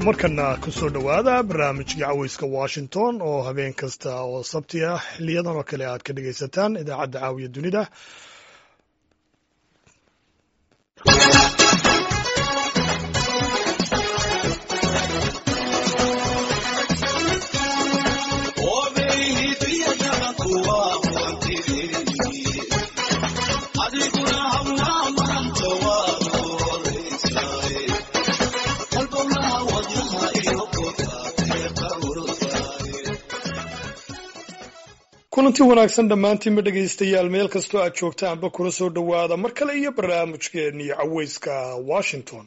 markana ku soo dhowaada barnaamijka cawayska Washington oo habeen kasta oo sabti ah xiliyadan oo kale aad ka dhagaysataan idaacadda caawiya dunida. kulanti wanaagsan dhammaantiinba dhegaystayaal meel kastoo aad joogtaanba kula soo dhowaada mar kale iyo barnaamijkeennii cawayska Washington.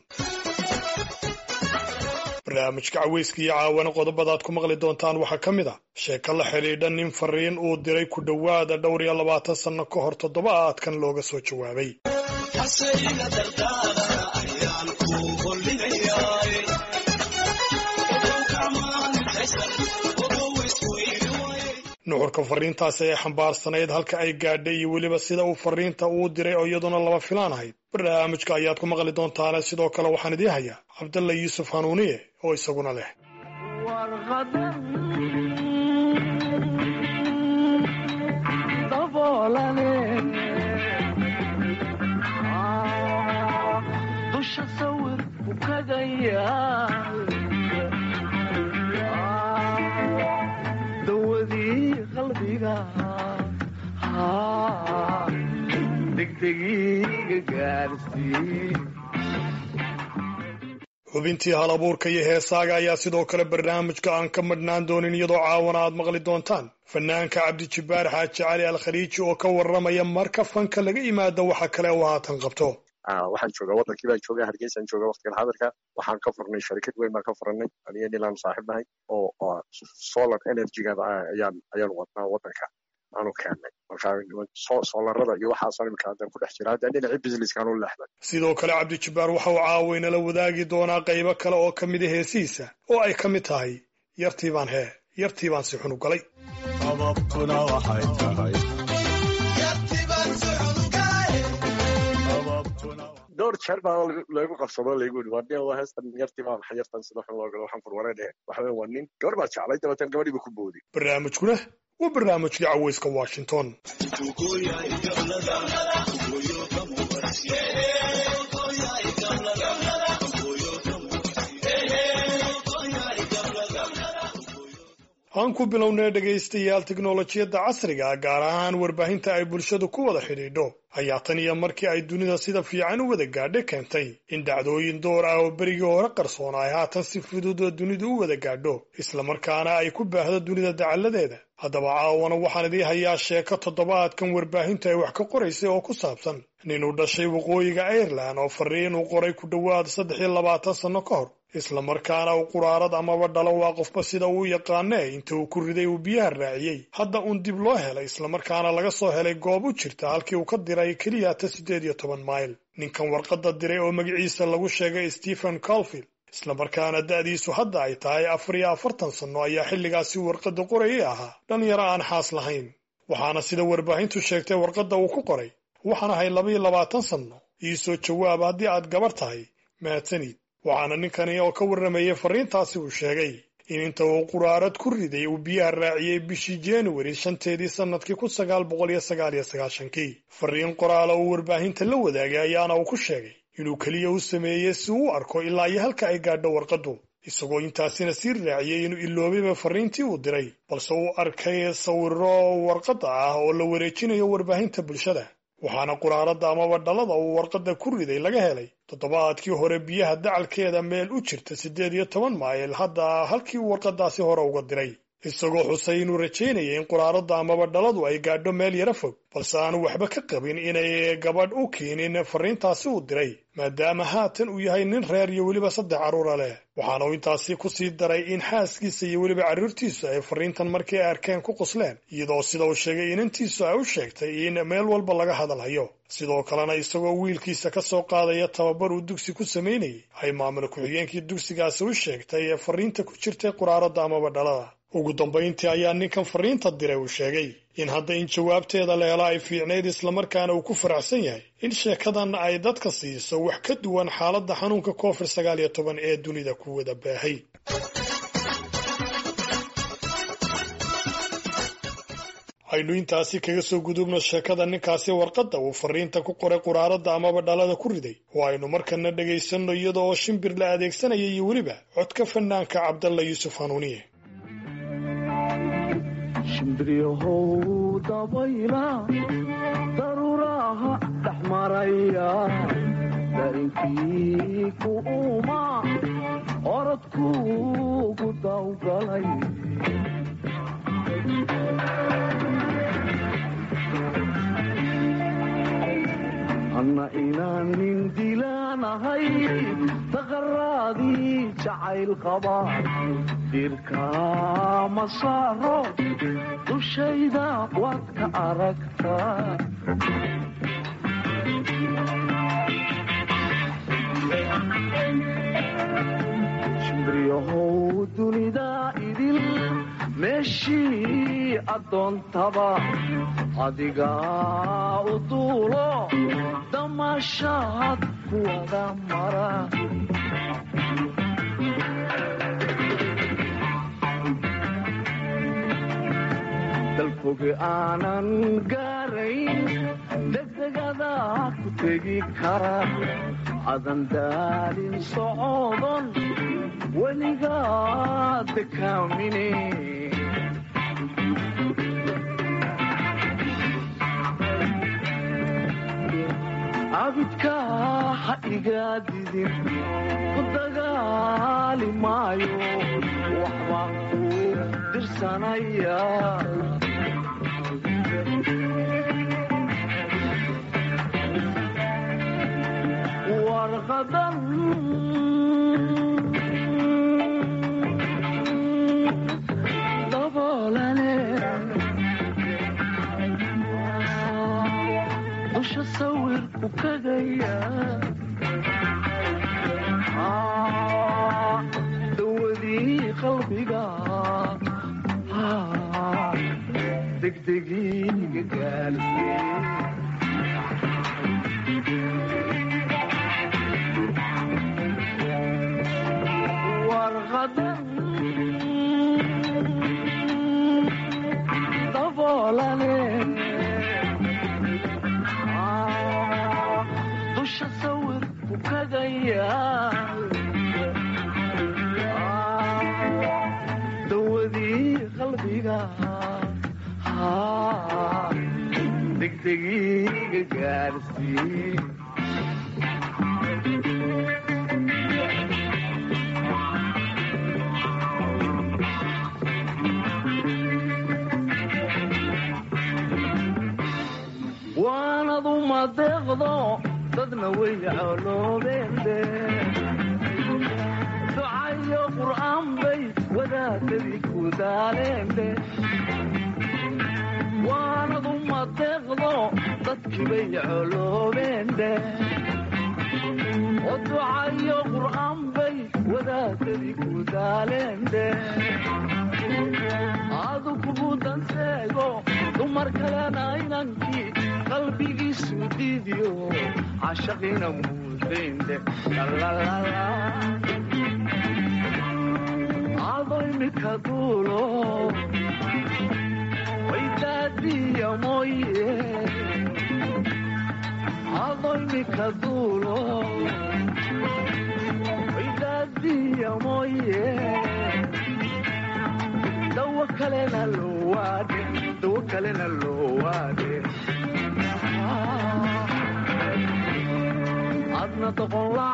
barnaamijka cawayska iyo caawana qodobada aad ku maqli doontaan waxaa ka mid ah sheeko la xidhiidha nin fariin uu diray ku dhowaada 22 sano ka hor toddobaadkan looga soo jawaabay. nuxurka fariintaasi ay xambaarsanayd halka ay gaadhay iyo weliba sida uu fariinta uu diray oo iyaduna lama filaan ahayd. barnaamijka ayaad ku maqli doontaan. sidoo kale waxaan idin hayaa Cabdalla Yuusuf Hanuuniye oo isaguna leh xubintii hal abuurka iyo heesaaga ayaa sidoo kale barnaamijka aan ka madhnaan doonin iyadoo caawana aad maqli doontaan fanaanka Cabdijibaar Xaaji Cali Al-Khaliiji oo ka warramaya marka fanka laga yimaado waxa kale oo haatan qabto. waxaan joogaa wadankii baan joogaa Hargeysa aan joogaa waqtigan xadarka waxaan ka furnay shirkad weyn baan ka furnay aniga nilaan saaxiibnahay oo solar energy-ga ayaan wadnaa wadanka aanu keenay marka solarada iyo waxaas imika hadda ku dhex jira hadda dhinaca business-kan u leexday. sidoo kale Cabdijibaar waxa uu caawayna la wadaagi doonaa qaybo kale oo ka mid ah heesiisa oo ay ka mid tahay yartii baan si xun u galay. sababtuna waxay tahay door jeer baa lagu qabsado lagu yiri waa heestan yartii baan xayirtan sida xun loo galo waxaan furwareedhe waxa waa nin gabar baa jeclay dabatan gabadhiiba ku boodi. barnaamijkuna waa barnaamijka cawayska Washington. aan ku bilownay dhegaystayaal tiknoolajiyadda casriga gaar ahaan warbaahinta ay bulshadu ku wada xidhiidho ayaa tan iyo markii ay dunida sida fiican u wada gaadhay keentay in dhacdooyin door ah oo berigii hore qarsoon ay haatan si fudud oo dunidu u wada gaadho islamarkaana ay ku baahdo dunida dacalladeeda. haddaba caawana waxaan idii hayaa sheeko toddobaadkan warbaahintu ay wax ka qoraysay oo ku saabsan nin u dhashay waqooyiga Ireland oo fariin uu qoray ku dhowaad 23 sano ka hor islamarkaana uu quraarad amaba dhalo waa qofba sida uu yaqaanee inta uu ku riday uu biyaha raaciyey hadda uun dib loo helay islamarkaana laga soo helay goob u jirta halkii uu ka diray keliya 18 mayl. ninkan warqadda diray oo magaciisa lagu sheegay Stephen Caulfield islamarkaana da'diisu hadda ay tahay 44 sano ayaa xilligaasi warqadda qorayay ahaa dhalinyaro aan xaas lahayn. waxaana sida warbaahintu sheegtay warqadda uu ku qoray waxaan ahay 22 sano ii soo jawaab haddii aad gabar tahay mahadsanid. waxaana ninkani oo ka warramayay fariintaasi uu sheegay in inta uu quraarad ku riday uu biyaha raaciyey bishii January 5 sanadkii 1999. fariin qoraala uu warbaahinta la wadaagay ayaana uu ku sheegay inuu kaliya u sameeyey si uu arko ilaa iyo halka ay gaadho warqaddu isagoo intaasina sii raaciyey inuu iloobayba fariintii uu diray balse uu arkay sawirro warqadda ah oo la wareejinayo warbaahinta bulshada. waxaana quraaradda amaba dhalada uu warqadda ku riday laga helay toddobaadkii hore biyaha dacalkeeda meel u jirta 18 mayl hadda halkii uu warqaddaasi hore uga diray isagoo xusay inuu rajaynayay in quraaradda amaba dhaladu ay gaadho meel yara fog balse aanu waxba ka qabin inay gabadh u keenin fariintaasi uu diray maadaama haatan uu yahay nin reer iyo weliba 3 carruura leh. waxaana uu intaasi ku sii daray in xaaskiisa iyo weliba carruurtiisu ay fariintan markii ay arkeen ku qosleen iyadoo sida uu sheegay inantiisu ay u sheegtay in meel walba laga hadalhayo. sidoo kalena isagoo wiilkiisa ka soo qaadaya tababar uu dugsi ku samaynayay ay maamul ku-xigeenkii dugsigaasi u sheegtay fariinta ku jirtay quraaradda amaba dhalada. ugu dambayntii ayaa ninkan fariinta diray uu sheegay in hadda in jawaabteeda la helo ay fiicnayd islamarkaana uu ku faraxsan yahay in sheekadan ay dadka siiso wax ka duwan xaaladda xanuunka COVID-19 ee dunida ku wada baahay. aynu intaasi kaga soo gudubno sheekada ninkaasi warqadda uu fariinta ku qoray quraarada amaba dhalada ku riday oo aynu markana dhagaysanno iyada oo shimbir la adeegsanaya iyo weliba codka fanaanka Cabdalla Yuusuf Hanuuniye. shimbriyahow dabayla daruraha dhaxmaraya darinkii ku uma orodkuugu dawgalay anna inaan nin dilaanahay taqaraadii jacayl qaba dirka ma saaro dushayda waad ka aragtaa shimbriyahow dunida idil meeshii addoontaba adigaa u duulo damashaad ku wada mara dalfoge aanan gaarayn degdegada ku tegi kara adan daalin socodon weligaa dekaamine abidka ha iga didin ku dagaali maayo waxbaan ku dirsanaya warqadan daboolane dusha sawirku kagaya dawadii qalbiga degdegiiga gaalisay warqadan daboolane dusha sawirku kagaya dawadii qalbiga degdegiiga gaarsiin waanad uma deeqdo dadna way coloobeenbe ducayo qur'aan bay wadaadadii ku daaleenbe waanad uma deeqdo dadkii bay coloobeenbe oo ducayo qur'aan bay wadaadadii ku daaleenbe adu kugu danseego dumar kalena inankii qalbigiisu diidiyo cashaqina muudayndhe ado imika duulo waydaadiya mooye ado imika duulo waydaadiya mooye dawo kalena loo waade adna doqon la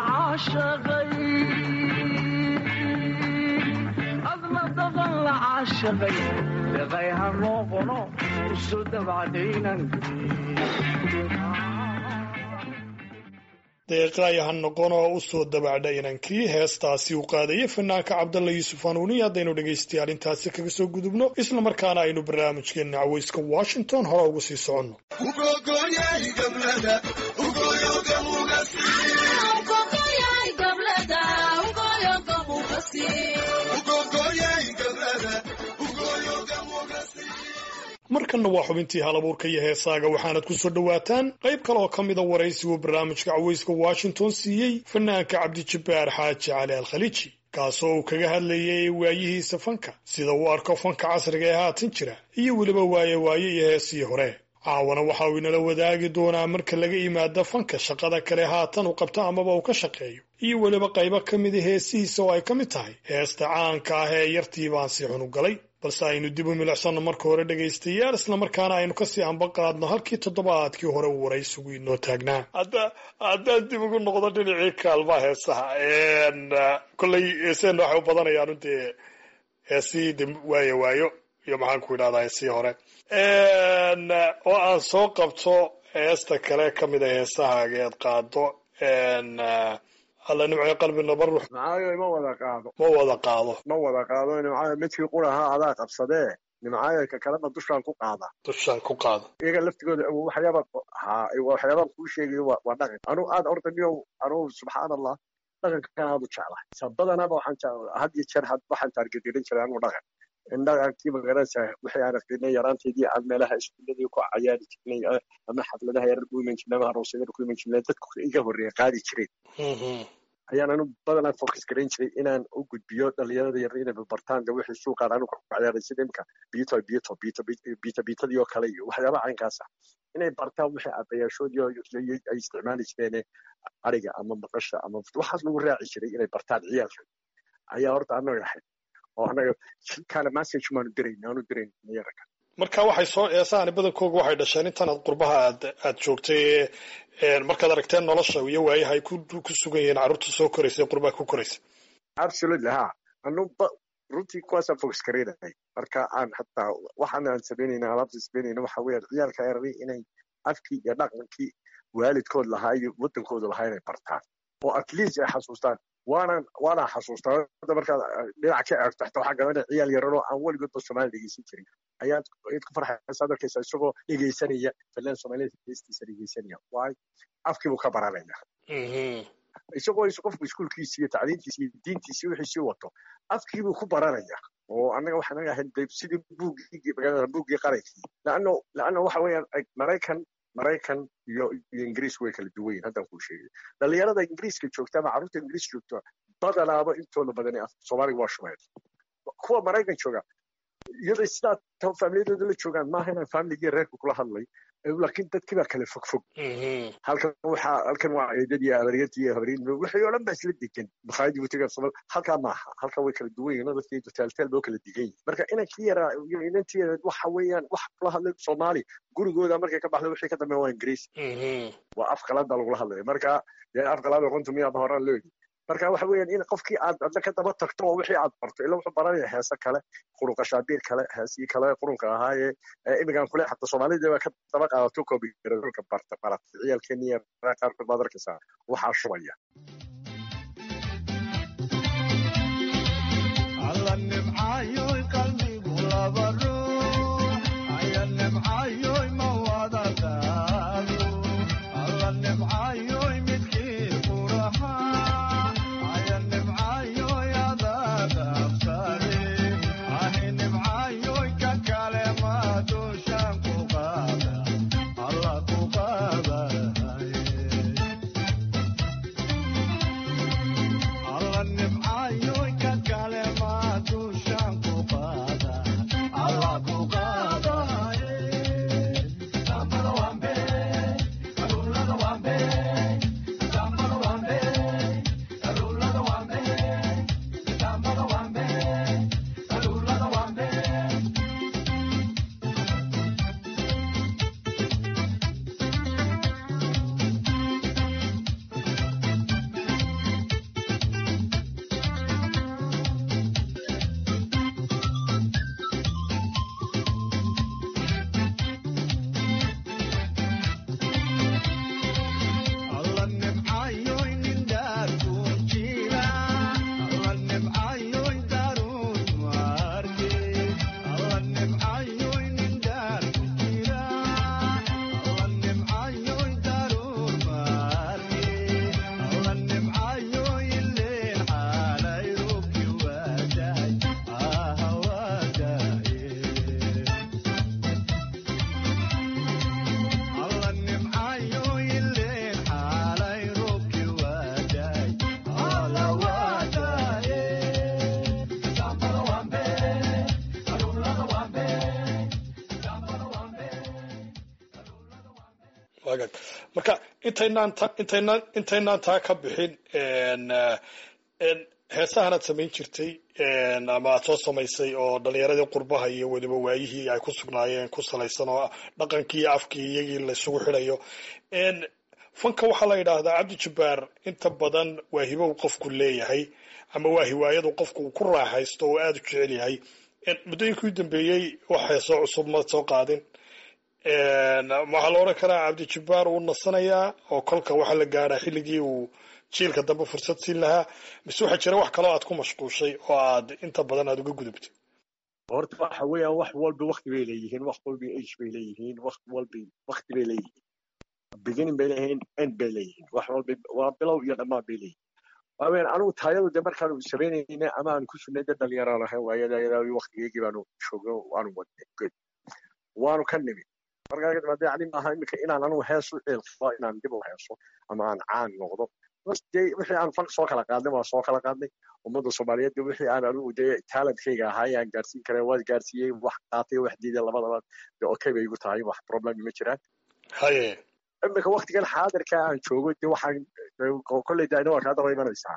caashaqay deqay ha noqono usoo dabacdha inankii heestaasi uu qaadayay fanaanka Cabdalla Yuusuf Hanuuniye. haddaynu dhegaystayaal intaasi kaga soo gudubno isla markaana aynu barnaamijkeena cawayska Washington hore ugu sii soconno. markanna waa xubintii halabuurka iyo heesaaga waxaanad ku soo dhowaataan qayb kale oo ka mida waraysigu barnaamijka cawayska washington siiyey fanaanka cabdijabbaar xaaji cali alkhaliiji kaasoo uu kaga hadlayay waayihiisa fanka sida uu arko fanka casriga ee haatan jira iyo weliba waaye iyo heesii hore caawana waxa uu inala wadaagi doonaa marka laga yimaado fanka shaqada kale haatan uu qabto amaba uu ka shaqeeyo iyo weliba qaybo ka mida heesihiisa oo ay ka mid tahay heesta caanka ah ee yartii baan si xun u galay balse aynu dib u milicsanno marka hore dhegaystayaal islamarkaana aynu kasii ambaqaadno halkii toddobaadkii hore uu waraysigu inoo taagnaa haddaan dib ugu noqdo dhinacii kaalmaha heesaha kolley heeseenna waxay u badanayaan dee heesihii de waayo iyo maxaan ku idhahdaa heesihii hore oo aan soo qabto heesta kale ka mida heesahaaga eed qaado alla nimcay qalbina barux nimcaayo ma wada qaado nimcaayo midkii quraha adaa qabsadee nimcaayo ka kalena dushaan ku qaada iyaga laftigooda waxyaabaan kuu sheegayo waa dhaqan anuu aad ordaniyo anuu subxaan allah dhaqankan aad u jeclahay sabadanaba had iyo jeer waxaan taargedirin jiray anuu dhaqan in dhaqankii magaranaysa wixii aan aqrinay yaraanteedii aan meelaha iskuuladii ku cayaari jirnay ama xafladaha yarar ku iman jirnay ama aroosyada ku iman jirnay dadku iga horreeya qaadi jireen ayaan anu badanaa focus garan jiray inaan u gudbiyo dhalinyarada yar inay bartaan de wixii suuqaan anu ku ciyaaray sida imka biitadii oo kale iyo waxyaabaha caynkaas ah inay bartaan wixii aabbayaashoodii ay isticmaali jireen ariga ama maqasha ama waxaas lagu raaci jiray inay bartaan ciyaalka ayaa horta anaga ahayd oo anaga kala message maanu dirayn yarka marka waxay soo eesaani badankooga waxay dhasheen intan qurbaha aad joogtay markaad aragteen nolosha iyo waayaha ay ku sugan yihiin carruurta soo koraysay qurbaha ku koraysay absolutely ha anu runtii kuwaasaan focus gareynay marka aan hataa waxaan aan sameynayna alaabta sameynayna waxa weeyaan ciyaalka yarari inay afkii iyo dhaqankii waalidkood lahaa iyo wadankooda lahaa inay bartaan oo at least ay xasuustaan waana xasuustaa markaad dhinac ka eegto xataa waxaa garanaya ciyaal yaranoo aan weligoodba soomaali dhegeysan jirin ayaad ku farxaysaa darkaysa isagoo dhegeysanaya filan soomaaliyeed heestiisa dhegeysanaya waayo afkiibuu ka baranaya isagoo qofku iskuulkiisi iyo tacliintiisi iyo diintiisi wixiisii wato afkiibuu ku baranaya oo annaga waxaan naga ahayn sidii buuggii qarankii laanna waxa weeyaan maraykan iyo ingiriis way kala duwan yihiin haddaan kuu sheegay dhalinyarada ingiriiska joogta ama carruurta ingiriis joogta badanaaba intooda badan soomaaliga waa shumeed kuwa maraykan jooga iyadoo sidaa faamiliyadooda la joogaan maaha inaan faamiligii reerka kula hadlay laakiin dadkii baa kale fog halkan waa ciidadii abaryadii iyo habaryadii wixii oo dhan baa isla degan makhaayadii butiga somal halkaa maaha halkaa way kala duwan yihiin dadkii taaltaal boo kala degan yihiin marka inankii yaraa iyo inantii yareed waxa weeyaan wax kula hadlay soomaali gurigooda markay ka baxday wixii ka dambeeya waa ingiriis waa af qalaada lagula hadlaya marka dee af qalaada runtu miyaaba horaan loo yidhi marka waxa weeyaan in qofkii aad adna ka daba tagto oo wixii aad barto ilaa wuxuu baranaya heese kale qurunka shaabiir kale heesii kale qurunka ahaaye imigan kule xataa soomaalida waa ka daba qaadato koobigarka barata ciyaalkeeniya qaarkood baad arkaysaa waxaa shubaya alla nimcaayo qalbigu laba ruux aya nimcaayo ma wada qaado alla nimcaayo midkii quraha wagaag marka intaynaan taa ka bixin heesahanaad samayn jirtay ama aad soo samaysay oo dhalinyaradii qurbaha iyo weliba waayihii ay ku sugnaayeen ku salaysan oo dhaqankii iyo afkii iyagii la isugu xidhayo fanka waxaa la yidhaahdaa cabdi jabbaar inta badan waa hibo uu qofku leeyahay ama waa hiwaayadu qofku uu ku raaxaysto oo aada u jecel yahay muddooyinkii u dambeeyey wax heesoo cusub ma soo qaadin waxaa la odhan karaa cabdi jabbaar uu nasanayaa oo kolka waxaa la gaadhaa xilligii uu jiilka dambe fursad siin lahaa mise waxaa jira wax kaloo aad ku mashquushay oo aad inta badan aad uga gudubtay horta waxa weeyaan wax walba waqti bay leeyihiin wax walba age bay leeyihiin wax walba waqti bay leeyihiin beginning bay leeyihiin end bay leeyihiin wax walba waa bilow iyo dhammaan bay leeyihiin waaweyn anigu taayadu de markaanu sameynayna ama aan ku sugnay dad dhalinyaro lahayn waayada waqtigeygii baanu joogno waanu wadnay good waanu ka nimid markaa kadib haddii ani maaha iminka inaan anigu hees u ceelfo inaan dib u heeso ama aan caan noqdo wixii aan fan soo kala qaadnay waa soo kala qaadnay ummadda soomaaliyeed wixii aan anigu dee talentkayga ahaay aan gaarsiin karay waa gaarsiiyey wax qaatay wax diiday labadaba dee okay bay igu tahay wax problem ma jiraan haye iminka waqtigan xaadirka aan joogo dee waxaan kolley daayna waa kaa daba imanaysaa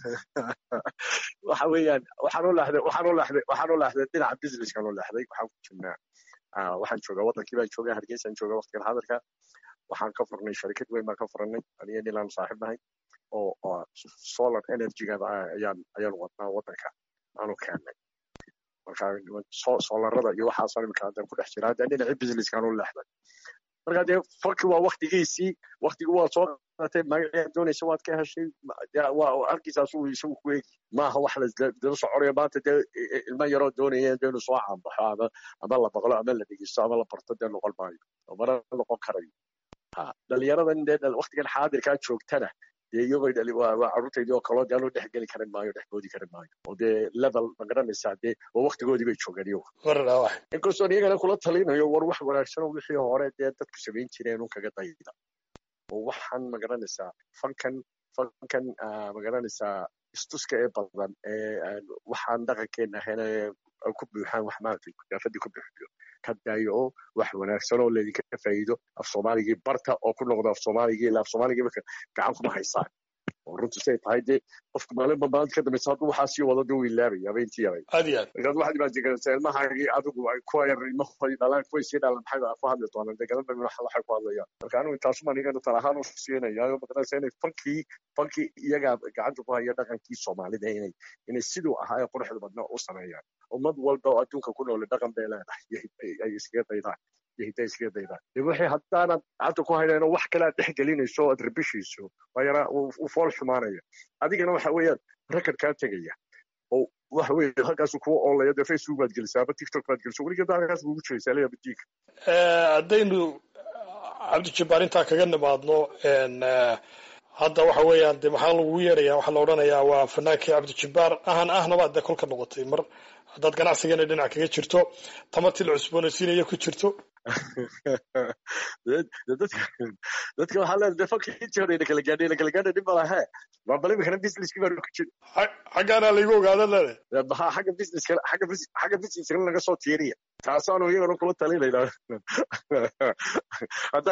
waxa weeyaan waxaan u leexday dhinaca businesskaan u leexday waxaan ku jirnaa waxaan joogaa wadankii baan joogaa hargeysaan joogaa waqtigan xaadirka waxaan ka furnay sharikad weyn baan ka furnay aniga nilaan saaxiib nahay oo solar energy-gada ayaan wadnaa wadanka aanu keennay marka solarada iyo waxaasoo imika hadda ku dhex jira hadda dhinacii businesskaan u leexday marka dee falki waa waqtigiisii waqtigi waa soo qaadatay magaciyaa doonaysa waad ka heshay waa arkiisaasuu isagu ku eegi maaha wax ladala soconayo maanta dee ilmo yaroo doonayeen dee inuu soo caanbaxo ama la baqlo ama la dhegeysto ama la barto dee noqon maayo oo mana noqon karayo dhalinyaradan dee waqtigan xaadirkaa joogtana dee iyagoo waa carruurtaydii oo kaloo dee anuu dhex geli karin maayo dhex boodi karin maayo oo dee level ma garanaysaa dee waa waqtigoodii bay joogaan iyagu inkastoo iyagana kula talinayo war wax wanaagsan oo wixii hore dee dadku samayn jireen un kaga dayda oo waxaan ma garanaysaa fankan ma garanaysaa istuska ee badan ee waxaan dhaqankeena ahayn ku buuxaan wax maaragtay kudaafadii ku buuxiyo ka daayo oo wax wanaagsan oo laydinka faa'iido af soomaaligii barta oo ku noqdo af soomaaligii ilaa af soomaaligii marka gacan kuma haysaan oo runtu say tahay dee qofku maalinba maalinta ka dambaysa hadduu waxaa sii wado dee uu ilaabaya habeentii yaray aad iyo aad markaad waxaad imaajinkaraysaa ilmahaagii adigu kuwa yar ilmahooda dhalaan kuway sii dhalan maxay ku hadli doonaan dee gadan waxay ku hadlayaan marka anigu intaasumaan iyagana tal ahaan u siinayaayo maqanaysa inay fankii iyagaa gacanta ku haya dhaqankii soomaalida inay siduu ahaa ee quruxda badnaa u sameeyaan ummad walba oo adduunka ku noole dhaqan bay leedahay ay iskaga daydaan iyo hidda iskaga daydaan dee wixii haddaanad gacanta ku haynayno wax kale aad dhex gelinayso o aad rabishayso waa yaraa uu fool xumaanaya adigana waxa weeyaan record kaa tegaya oo waxa weeye halkaasu kuwa oolaya dee facebook baad gelisaa ama tiktok baad geliso weligeed halkaas buugu jiraysaa leeya badiinka haddaynu cabdi jabbaar intaa kaga nimaadno hadda waxa weeyaan de maxaa lagu yeedhayaa waxaa la odhanayaa waa fanaankii cabdi jabbaar ahnabaad dee kolka noqotay mar haddaad ganacsigana dhinac kaga jirto tamartii la cusboonaysiinaya ku jirto dadka waxaa leedahay dee fanka intii hore lakala gaadhay dhib malahe waa bal imikana businesskii baa ku jira xaggaana laygu ogaada leedahay xagga businesskana laga soo tiiriya taasaanu iyagana kula talinaynaa hadda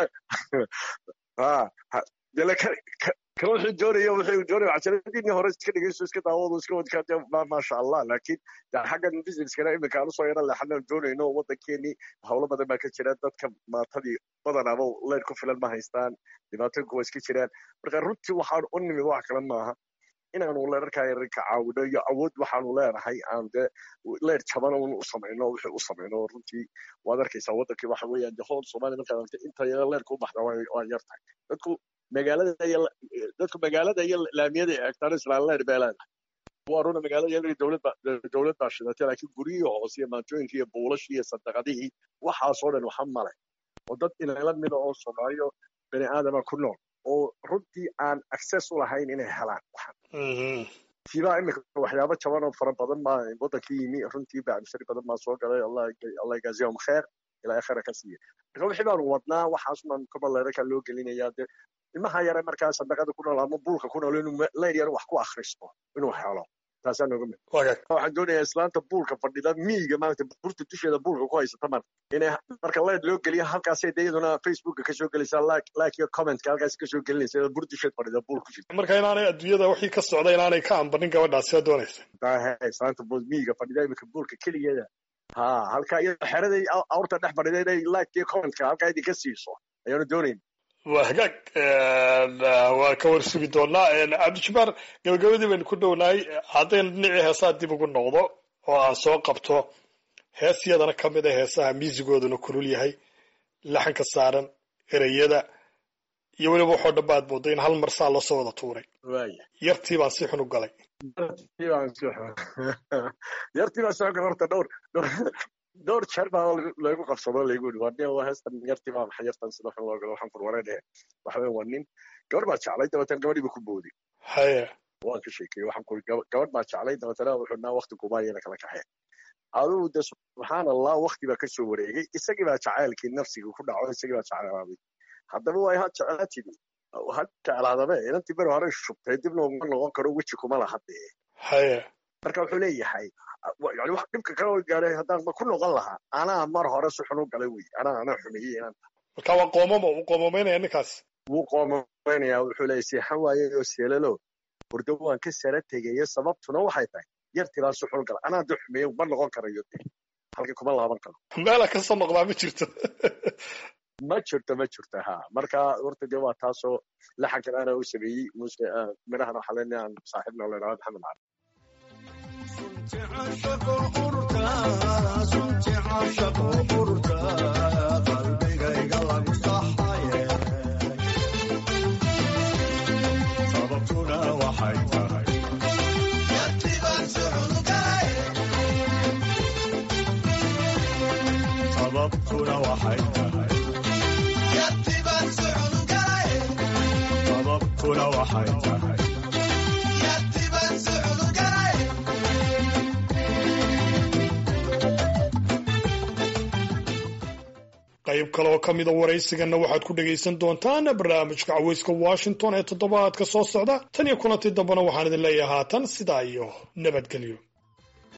kan wuxuu doonaya cajaladiinii hore iska dhegeyso iska daawado iska wadkaa maasha allah laakiin xaggan businesskana iminka aan usoo yara leexanaan doonayno wadankeenii howlo badan baa ka jira dadka maatadii badanaaba leer ku filan ma haystaan dhibaatooyinku waa iska jiraan marka runtii waxaan u nimid wax kale maaha inaanu leerarkaa yarinka caawino iyo awood waxaanu leenahay aan dee leer jaban u samayno wixii u samayno runtii waad arkaysaa wadankii waxa weeyaan dee hool soomaaliya markaad aragtay inta leerka u baxda waa yar tahay dadku magaalada iyo laamiyada eegtaan islaan leer bay leedahay waa runa magaalada iyadii dowlad baa shidatay laakiin guryihii hoose iyo maantooyinkii iyo buulashii iyo sadaqadihii waxaasoo dhan waxa male oo dad inala mida oo soomaaliyo bani aadama ku nool oo runtii aan access u lahayn inay helaan waxan tiibaa imika waxyaabo jaban oo fara badan baa wadankii yimi runtii bacmishari badan baa soo galay allah yajaziyahum kheer ilaa khayra ka siiya marka wixii baanu wadnaa waxaasumaan kabaleeraka loo gelinayaa dee ilmaha yare markaa sadaqada ku nool ama buulka ku nool inuu leyr yar wax ku akhristo inuu helo taasaan nooga mid wagaag waxaan doonayaa islaanta buulka fadhida miyiga maanta burta dusheeda buulka ku haysata mar inay marka leed loo geliyo halkaasay de iyaduna facebooka kasoo gelaysaa like iyo commentka halkaas kasoo gelinaysa iyadoo bur dusheed fadhida buul ku jirta marka inaanay adduunyada wixii ka socda inaanay ka ambanin gabadhaasi aa doonaysa islaanta miyiga fadhida imika buulka keligeeda ha halkaa iyadoo xeraday awrta dhex fadhida inay like iyo commentka halkaa idinka siiso ayaanu doonayn waa hagaag waa ka warsugi doonaa cabdijabbaar gabagabadii baynu ku dhownahay haddaynu dhinacii heesaha dib ugu noqdo oo aan soo qabto hees yadana ka mid a heesaha miisigooduna kulul yahay laxanka saaran ereyada iyo weliba waxoo dhanba aad moodo in hal mar saa loosoo wada tuuray yartii baan si xun u galay yartii baan soo galay horta dhowr jeer baa lagu qabsado lagu yidhi waa nin waa heestan yartii baa maxay yartan sida xun loo galo waxaan furwareedhe waxa weyn waa nin gabadh baa jeclay dabeetana gabadhiiba ku boodi haya waan ka sheekayey waxaan ku gabadh baa jeclay dabeetana wuxuu naa waqti kubaayana kala kaxeen adigu de subxaan allah waqti baa kasoo wareegay isagii baa jacaylkii nafsiga ku dhaco isagii baa jeclaaday haddaba waa ha jeclaatidi ha jeclaadabe inantii beri hore shubtay dibna uma noqon karo weji kuma laha dee haya marka wuxuu leeyahay yani wax dhibka kala gaaray haddaan ku noqon lahaa anaa mar hore si xun u galay wey anaa xumeeyey inanta marka waa qoomamo uu qoomameynaya ninkaas wuu qoomameynaya wuxuu leeyahay seexan waaye oo seelalo hurdo waan ka sara tegayo sababtuna waxay tahay yartii baa si xun u galay anaa de xumeeyey ma noqon karayo de halkii kuma laaban karo meela kasoo noqdaa ma jirto ma jirto ha marka horta dee waa taasoo laxankan ana u sameeyey muuse midhahana waxaa leenahay aan saaxiibna leedahay maxamed cali sunti caashaqo urta qalbigayga lagu saxaye sababtuna waxay tahay yartibaan sucudugay sababtuna waxay tahay yartibaan sucudugay sababtuna waxay tahay yartibaan sucudugay qayb kale oo ka mida waraysigana waxaad ku dhegaysan doontaan barnaamijka caweyska washington ee toddobaadka soo socda tan iyo kulantii dambena waxaan idin leeyahay haatan sidaa iyo nabadgelyo